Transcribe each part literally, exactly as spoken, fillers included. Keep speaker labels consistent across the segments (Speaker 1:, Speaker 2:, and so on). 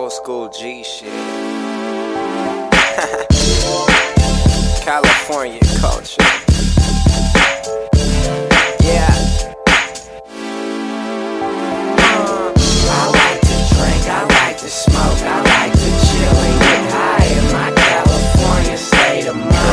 Speaker 1: old school G shit. California culture. Yeah.
Speaker 2: I like to drink, I like to smoke, I like to chill and get high in my California state of mind.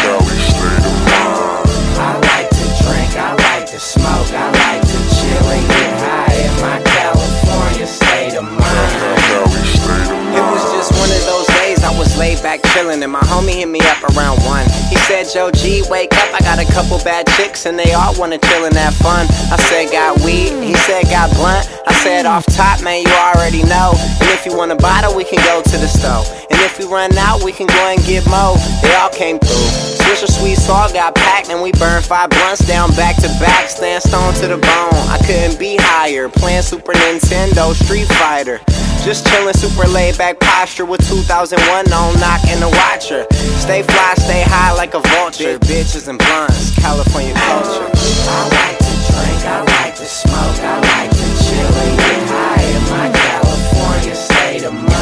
Speaker 2: I like to drink, I like to smoke, I like to chill and get high in my California state of mind.
Speaker 1: It was just one of those days I was laid back chillin' and my homie hit me up around one. He said, Joe G, wake up, I got a couple bad chicks and they all wanna chill and have fun. I said, got weed? He said, got blunt? I said, off top, man, you already know. And if you want a bottle, we can go to the store. And if we run out, we can go and get more. They all came through. Swisher Sweet Salt got packed and we burned five blunts down back to back. Stand stone to the bone, I couldn't be higher. Playing Super Nintendo, Street Fighter. Just chillin', super laid back posture with two thousand one on, knockin' the watcher. Stay fly, stay high like a vulture. Big bitches and blunts, California culture.
Speaker 2: I like to drink, I like to smoke, I like to chill and get high in my California state of mind.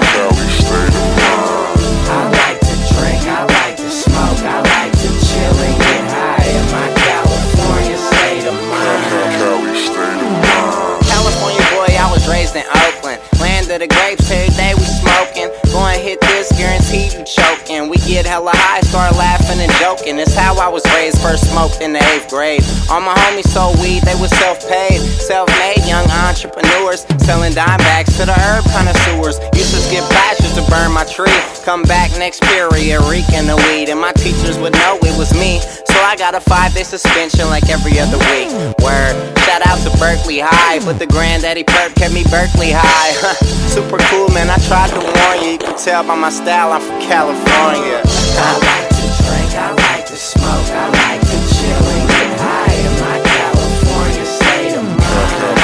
Speaker 2: I like to drink, I like to smoke, I like to chill and get high in my California state of mind.
Speaker 1: California boy, I was raised in Oakland. Land of the grapes, every day we smoking. Go and hit this, guaranteed you choking. We get hella high, start laughing and joking. It's how I was raised, first smoked in the eighth grade. All my homies sold weed, they was self-paid. Self-made young entrepreneurs, selling dime bags to the herb connoisseurs. Used to skip classes to burn my tree. Come back next period, reeking the weed. And my teachers would know it was me. So I got a five-day suspension like every other week. Word, shout out to Berkeley High. But the granddaddy perk kept me Berkeley high. Super cool, man, I tried to warn you. You can tell by my style, I'm from California.
Speaker 2: I like to drink, I like to smoke, I like to chill and get high in my California state of mind.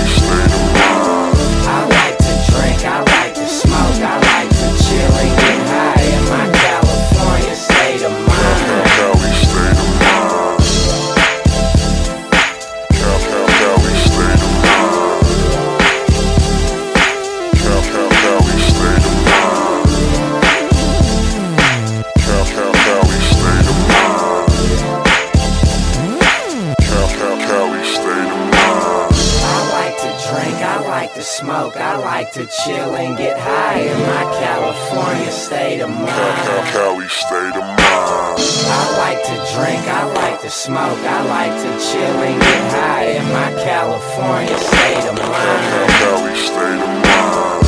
Speaker 2: I like to drink, I like to smoke, I like to chill and get high in my California state of mind. To smoke, I like to chill and get high in my California state of mind.
Speaker 3: Cali state of mind.
Speaker 2: I like to drink, I like to smoke, I like to chill and get high in my California state of mind.
Speaker 3: Cali state of mind.